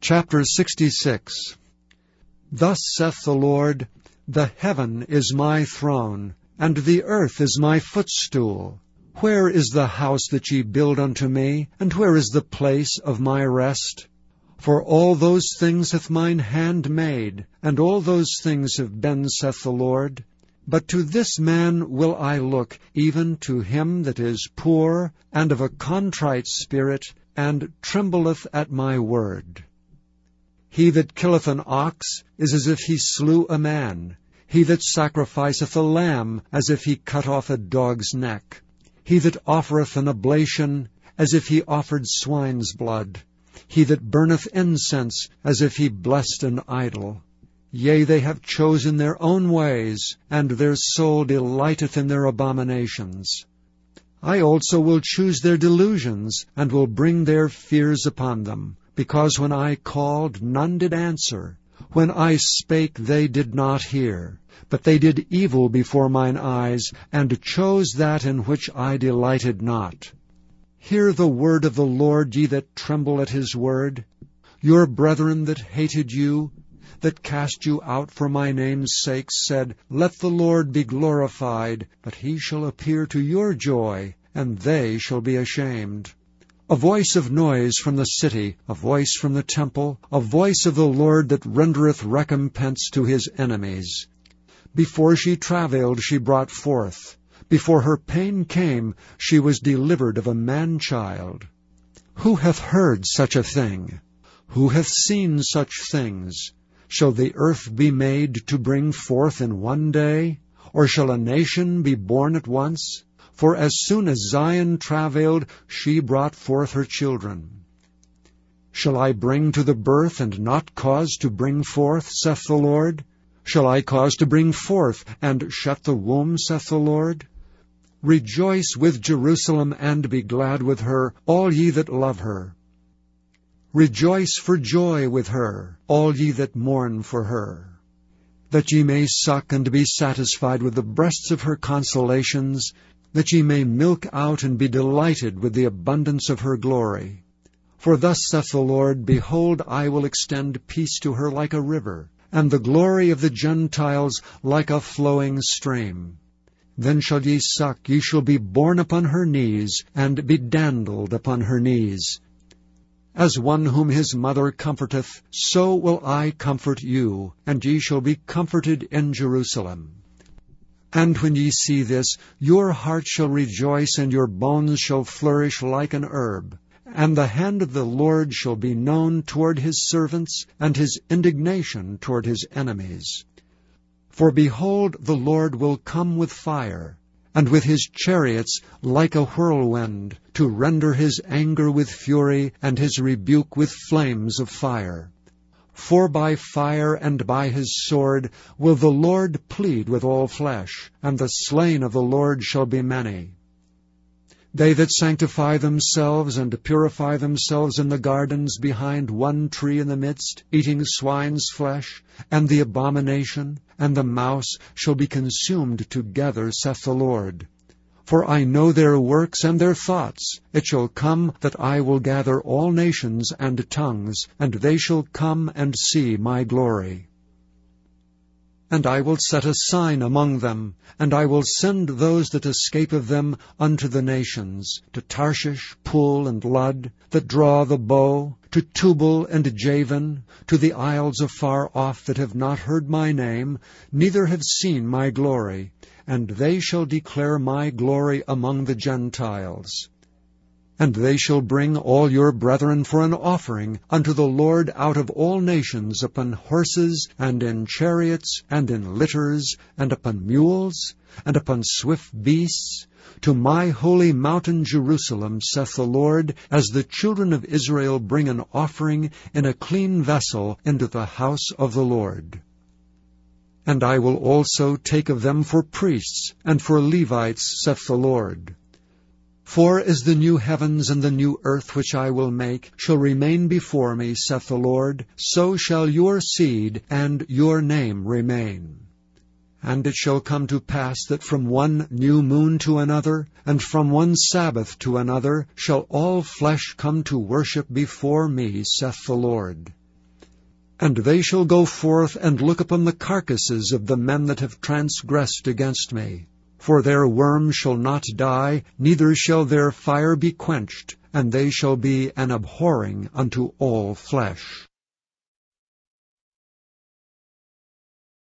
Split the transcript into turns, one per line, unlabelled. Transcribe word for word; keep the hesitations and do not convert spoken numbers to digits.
Chapter sixty-six. Thus saith the Lord, The heaven is my throne, and the earth is my footstool. Where is the house that ye build unto me, and where is the place of my rest? For all those things hath mine hand made, and all those things have been, saith the Lord. But to this man will I look, even to him that is poor, and of a contrite spirit, and trembleth at my word. He that killeth an ox is as if he slew a man. He that sacrificeth a lamb, as if he cut off a dog's neck. He that offereth an oblation, as if he offered swine's blood. He that burneth incense, as if he blessed an idol. Yea, they have chosen their own ways, and their soul delighteth in their abominations. I also will choose their delusions, and will bring their fears upon them. Because when I called, none did answer. When I spake, they did not hear. But they did evil before mine eyes, and chose that in which I delighted not. Hear the word of the Lord, ye that tremble at his word. Your brethren that hated you, that cast you out for my name's sake, said, Let the Lord be glorified, but he shall appear to your joy, and they shall be ashamed. A voice of noise from the city, a voice from the temple, a voice of the Lord that rendereth recompense to his enemies. Before she travailed, she brought forth. Before her pain came, she was delivered of a man-child. Who hath heard such a thing? Who hath seen such things? Shall the earth be made to bring forth in one day? Or shall a nation be born at once? For as soon as Zion travailed, she brought forth her children. Shall I bring to the birth, and not cause to bring forth, saith the Lord? Shall I cause to bring forth, and shut the womb, saith the Lord? Rejoice with Jerusalem, and be glad with her, all ye that love her. Rejoice for joy with her, all ye that mourn for her. That ye may suck and be satisfied with the breasts of her consolations, that ye may milk out and be delighted with the abundance of her glory. For thus saith the Lord, Behold, I will extend peace to her like a river, and the glory of the Gentiles like a flowing stream. Then shall ye suck, ye shall be borne upon her knees, and be dandled upon her knees. As one whom his mother comforteth, so will I comfort you, and ye shall be comforted in Jerusalem. And when ye see this, your heart shall rejoice, and your bones shall flourish like an herb. And the hand of the Lord shall be known toward his servants, and his indignation toward his enemies. For behold, the Lord will come with fire, and with his chariots like a whirlwind, to render his anger with fury, and his rebuke with flames of fire. For by fire and by his sword will the Lord plead with all flesh, and the slain of the Lord shall be many. They that sanctify themselves and purify themselves in the gardens behind one tree in the midst, eating swine's flesh, and the abomination, and the mouse shall be consumed together, saith the Lord. For I know their works and their thoughts. It shall come that I will gather all nations and tongues, and they shall come and see my glory. And I will set a sign among them, and I will send those that escape of them unto the nations, to Tarshish, Pul, and Lud, that draw the bow, to Tubal and Javan, to the isles afar off that have not heard my name, neither have seen my glory, and they shall declare my glory among the Gentiles. And they shall bring all your brethren for an offering unto the Lord out of all nations, upon horses, and in chariots, and in litters, and upon mules, and upon swift beasts, to my holy mountain Jerusalem, saith the Lord, as the children of Israel bring an offering in a clean vessel into the house of the Lord. And I will also take of them for priests, and for Levites, saith the Lord. For as the new heavens and the new earth which I will make shall remain before me, saith the Lord, so shall your seed and your name remain. And it shall come to pass that from one new moon to another, and from one Sabbath to another, shall all flesh come to worship before me, saith the Lord. And they shall go forth and look upon the carcasses of the men that have transgressed against me. For their worm shall not die, neither shall their fire be quenched, and they shall be an abhorring unto all flesh.